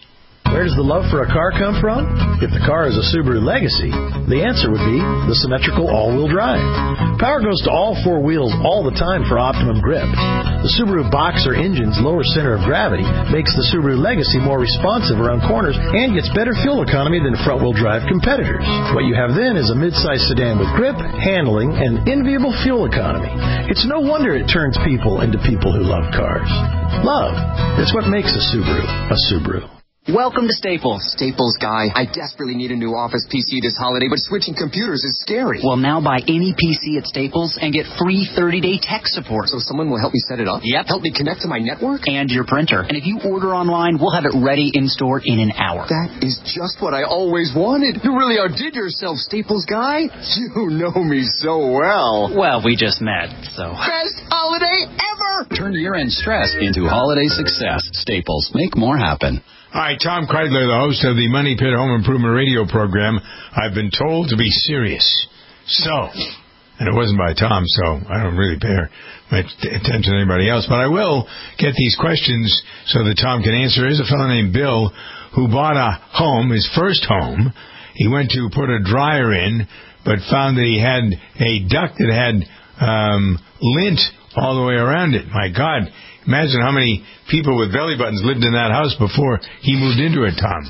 Where does the love for a car come from? If the car is a Subaru Legacy, the answer would be the symmetrical all-wheel drive. Power goes to all four wheels all the time for optimum grip. The Subaru Boxer engine's lower center of gravity makes the Subaru Legacy more responsive around corners and gets better fuel economy than front-wheel drive competitors. What you have then is a mid-size sedan with grip, handling, and enviable fuel economy. It's no wonder it turns people into people who love cars. Love. It's what makes a Subaru a Subaru. Welcome to Staples. Staples guy, I desperately need a new office P C this holiday, but switching computers is scary. Well, now buy any P C at Staples and get free thirty-day tech support. So someone will help me set it up? Yep. Help me connect to my network? And your printer. And if you order online, we'll have it ready in store in an hour. That is just what I always wanted. You really outdid yourself, Staples guy. You know me so well. Well, we just met, so... Best holiday ever! Turn year-end stress into holiday success. Staples. Make more happen. Hi, Tom Kreidler, the host of the Money Pit Home Improvement Radio program. I've been told to be serious. So, and it wasn't by Tom, so I don't really pay much attention to anybody else. But I will get these questions so that Tom can answer. There's a fellow named Bill who bought a home, his first home. He went to put a dryer in, but found that he had a duct that had um, lint all the way around it. My God. Imagine how many people with belly buttons lived in that house before he moved into it, Tom.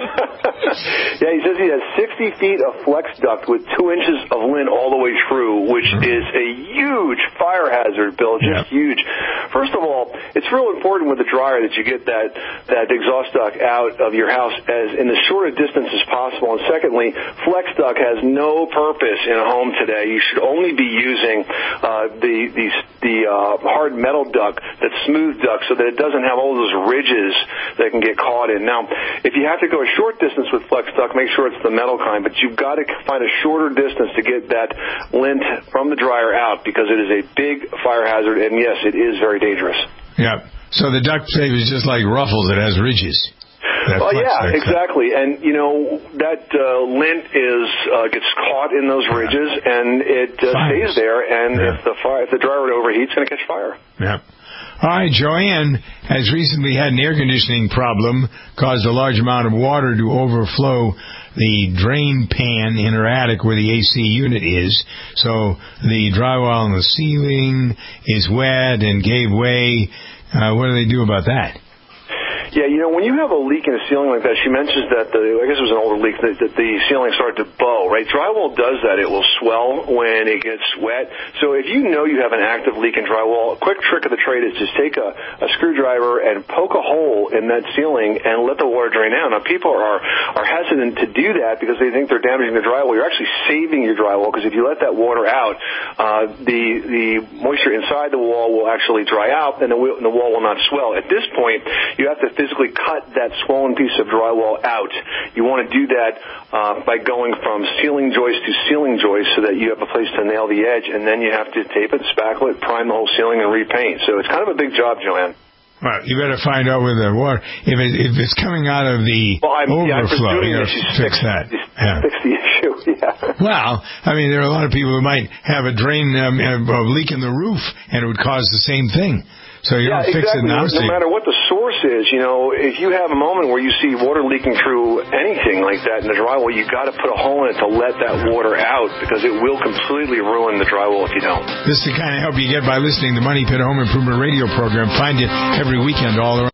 Yeah, he says he has sixty feet of flex duct with two inches of lint all the way through, which mm-hmm. is a huge fire hazard, Bill, just yep. huge. First of all, it's real important with the dryer that you get that, that exhaust duct out of your house as in as short a distance as possible. And secondly, flex duct has no purpose in a home today. You should only be using uh, the the, the uh, hard metal duct, that's smooth duct, so that it doesn't have all those ridges that can get caught in. Now, if you have to go a short distance with flex duct, make sure it's the metal kind, but you've got to find a shorter distance to get that lint from the dryer out because it is a big fire hazard, and yes, it is very dangerous. Yeah. So the duct tape is just like ruffles. It has ridges. Oh, yeah, exactly. And, you know, that uh, lint is uh, gets caught in those ridges, and it uh, stays there, and yeah. if the fire, if the dryer overheats, it's going to catch fire. Yeah. All right, Joanne has recently had an air conditioning problem, caused a large amount of water to overflow the drain pan in her attic where the A C unit is. So the drywall on the ceiling is wet and gave way. Uh, what do they do about that? Yeah, you know, when you have a leak in a ceiling like that, she mentions that the, I guess it was an older leak, that, that the ceiling started to bow, right? Drywall does that. It will swell when it gets wet. So if you know you have an active leak in drywall, a quick trick of the trade is just take a, a screwdriver and poke a hole in that ceiling and let the water drain out. Now, people are, are hesitant to do that because they think they're damaging the drywall. You're actually saving your drywall because if you let that water out, uh, the, the moisture inside the wall will actually dry out and the, and the wall will not swell. At this point, you have to physically cut that swollen piece of drywall out. You want to do that uh, by going from ceiling joist to ceiling joist so that you have a place to nail the edge, and then you have to tape it, spackle it, prime the whole ceiling, and repaint. So it's kind of a big job, Joanne. Well, you better find out where the water, if, it, if it's coming out of the well, I'm, overflow, yeah, you got to fix that. Yeah. Fix the issue, yeah. Well, I mean, there are a lot of people who might have a drain, um, a leak in the roof, and it would cause the same thing. So you yeah, don't fix exactly. it now. No matter what the source is, you know, if you have a moment where you see water leaking through anything like that in the drywall, you got to put a hole in it to let that water out because it will completely ruin the drywall if you don't. This is the kind of help you get by listening to the Money Pit Home Improvement Radio program. Find it every weekend all around.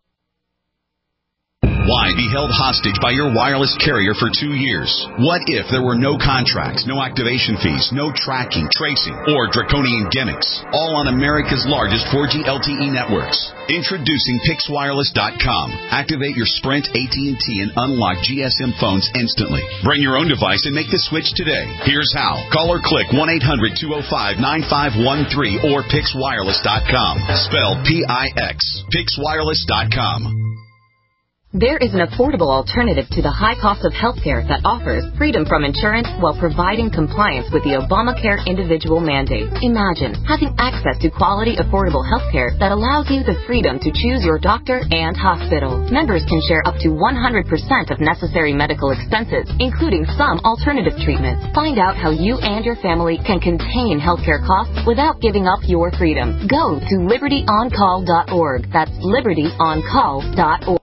Why be held hostage by your wireless carrier for two years? What if there were no contracts, no activation fees, no tracking, tracing, or draconian gimmicks? All on America's largest four G L T E networks. Introducing Pix Wireless dot com. Activate your Sprint, A T and T, and unlock G S M phones instantly. Bring your own device and make the switch today. Here's how. Call or click one eight hundred two oh five nine five one three or Pix Wireless dot com. Spell P I X. Pix Wireless dot com. There is an affordable alternative to the high cost of healthcare that offers freedom from insurance while providing compliance with the Obamacare individual mandate. Imagine having access to quality, affordable healthcare that allows you the freedom to choose your doctor and hospital. Members can share up to one hundred percent of necessary medical expenses, including some alternative treatments. Find out how you and your family can contain healthcare costs without giving up your freedom. Go to liberty on call dot org. That's liberty on call dot org.